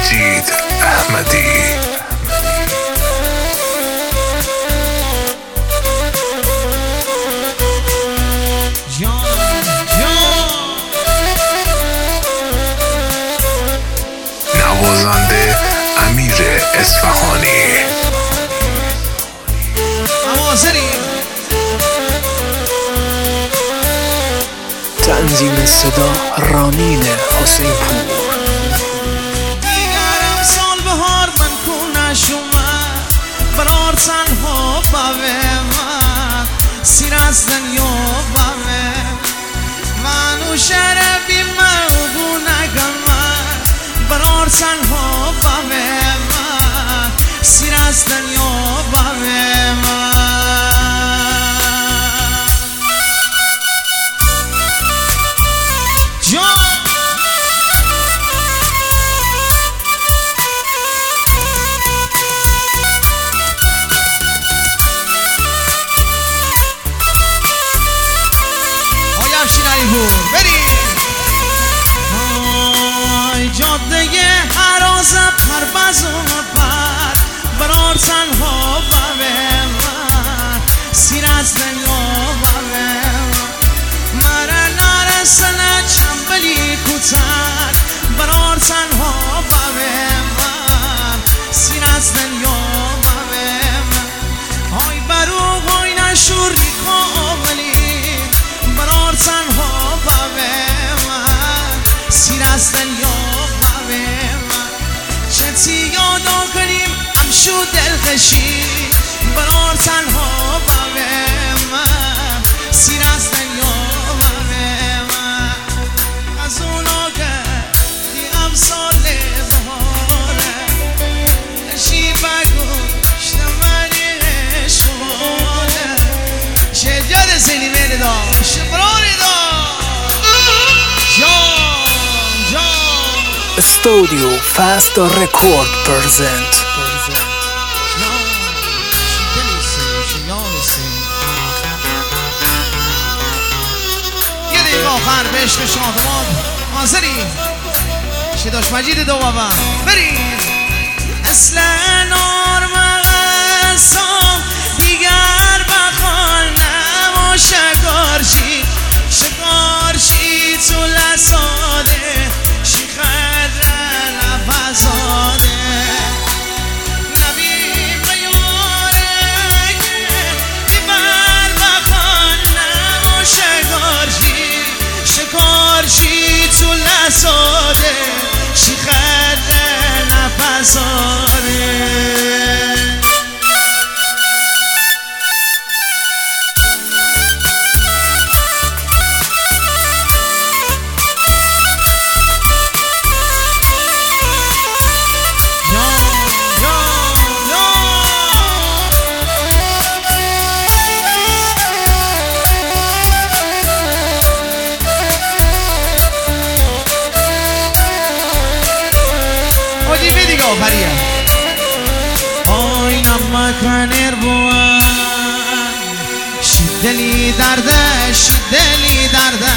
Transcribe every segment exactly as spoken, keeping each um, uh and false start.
مجید احمدی. نوازنده امیر اصفهانی. تنظیم صدا رامین حسین پور. دیگرم سال بهار من کنش اومد برار تنها بوه من سیر از دنیا بوه منو شربی موبو نگم من برار تنها بوه من سیر از دنیا بوه من جاده حراز پربز و بر برار تنها بوه من سیر از دنیا بوه مرا نرسنه چنبلی کتر برار تنها بوه من سیر از دنیا بوه من های برو های نشوری کاملی برار تنها بوه من سیر از دنیا چتی یادا کنیم همشو دلخشی برار تنها بوه من سیر از دنیا بوه من از اونا که دیگم سال بهاره نشی بگو شتمنی شماله شدیاد سینی میره دا شبراری دا Studio Fast Record present. یه دقیقه آخر به عشق شادمان حاضری شداش مجید دو بابا بریم اصل نار مغصام دیگر بخوال نما شکارشی شکارشی تو لساده ساده شی خد نفساره آینم مکنر بوان شدلی درده شدلی درده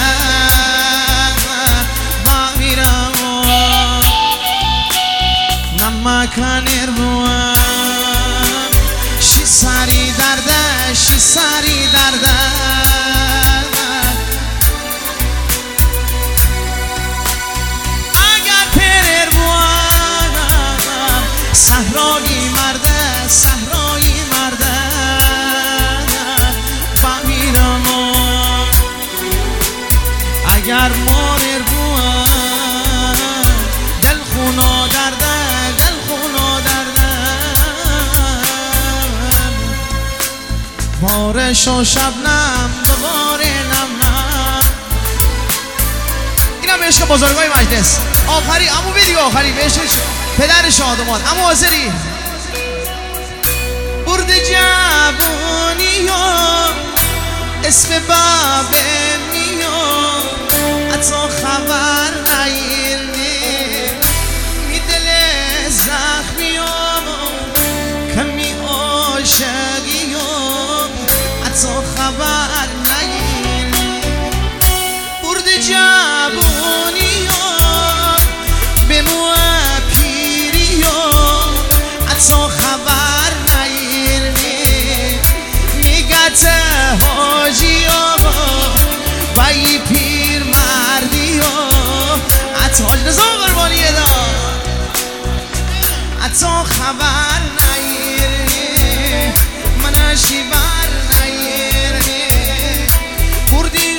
با میرم نمکنر بوان شی سری درده شی سری درده اگر پرر بوان صحرایی مرده صحرایی مرده فهمیدم اگر مانر بوان دل خونا درده دل خونا درده بارش و شبنم دوباره نم نم اینم عشق بزرگای مجلس آخری امو بیدی آخری به عشق پدر شادمان اما حاضری برد جوانی ها اسم باب میان حتی خبر نگیردی می دل زخمی ها کمی عاشقی ها حتی خبر نگیردی برد جوانی ها به مو پیر حاجی آقا بایی پیر مردی ها حتی حاج رضا قربانی دا حتی خبر نگیرنی منشی بر نگیرنی بردی